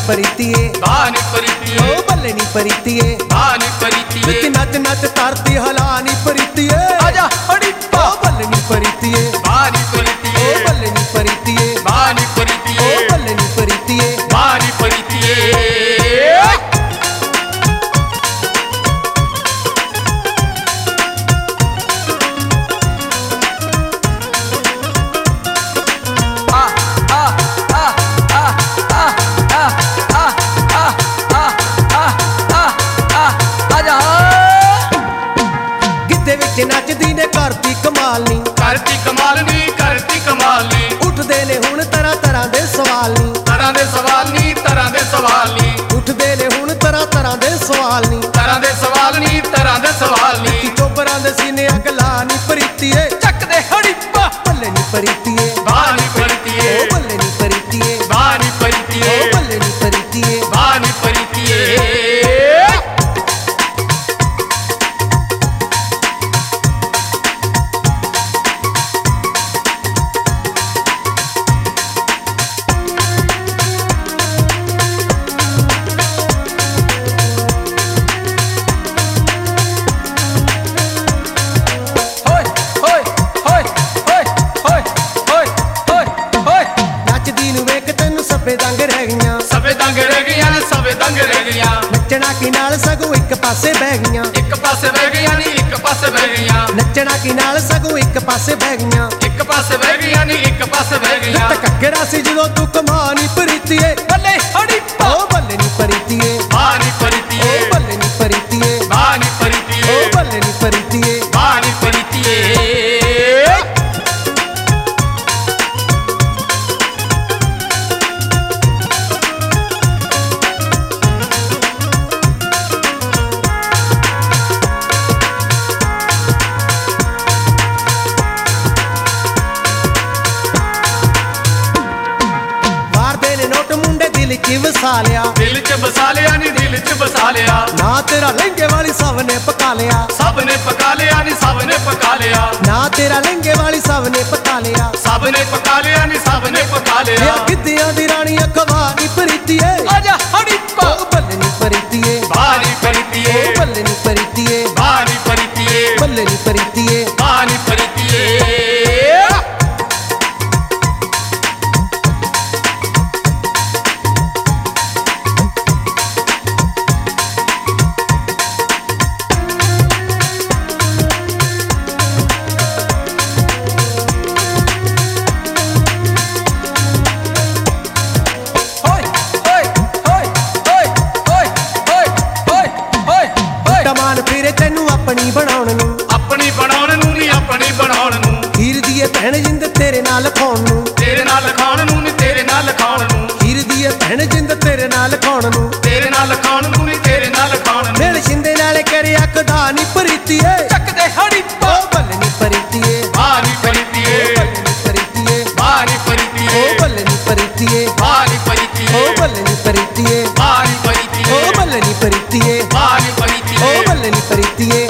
परीतीए बानी परीतीए ओ बल्ले नी परीतीए बानी परीतीए नच नच धरती हलानी परीतीए आजा हड़िप्पा ओ बल्ले नी परीतीए बानी ओ परीतीए बल्ले नी परीतीए बानी ओ परीतीए बल्ले नी परीतीए बानी परीतीए नचदी ने करती कमाल नी करती कमाल नी करती कमाल नी उठदे ने हुण तरह तरह दे सवाल नी तरह दे सवाल नी तरह दे सवाल नी उठदे ने हुण तरह तरह दे सवाल नी तरह दे सवाल नी तरह दे सवाल नी कि चोबरां दे सीने अगला नी परीतीए चक दे हड़िप्पा बल्ले नी परीतीए बानी परीतीए ओ बल्ले नी परीतीए बानी परीतीए ओ बल्ले नी परीतीए बानी परीतीए सबे दंग रह गईयां सबे दंग रह गईयां ने सबे दंग रह गईयां नचना की नाल सगों एक पासे बह गईयां एक पासे बह गईयां नी एक पासे बह गईयां नचना की नाल सगों एक पासे बह गईयां एक पासे बह गईयां नी एक पासे बह गईयां लत ककड़ा सी जदों तू कमानी परीतीए बल्ले हड़िप्पा ओ बल्ले नी परीतीए बानी ओ परीतीए बल्ले नी परीतीए बानी ओ परीतीए बल्ले नी परीतीए बानी परीतीए दिल च बसा लिया दिल च बसा लिया नी दिल च बसा लिया ना तेरा लहंगे वाली सब ने पका लिया सब ने पका लिया नी सब ने पका लिया ना तेरा लहंगे वाली सब ने पका लिया सब ने पका लिया नी सब ने पका लिया गिद्दियां दी रानी अखबारी परीतीए आजा हड़िप्पा ओ बल्ले नी परीतीए बानी परीतीए ओ बल्ले नी परीतीए बानी परीतीए बल्ले नी परीतीए बानी परीतीए फिरे तेनू अपनी बनाउण नू अपनी बनाउण नू नी अपनी बनाउण नू हीर दी भैण जिंद तेरे नाल लिखाउण नू तेरे नाल लिखाउण नू नी तेरे नाल लिखाउण नू हीर दी भैण जिंद तेरे नाल लिखाउण नू तेरे नाल लिखाउण नू नी तेरे नाल लिखाउण नू मेल शिंदे नाल करिया कदा नी परीतीए चक दे हड़िप्पा ओ बल्ले नी परीतीए बानी परीतीए बल्ले नी परीतीए बानी परीतीए ओ बल्ले नी परीतीए बानी परीतीए ओ बल्ले नी परीतीए बानी परीतीए ओ बल्ले नी परीतीए बानी परीतीए ओ बल्ले नी परीतीए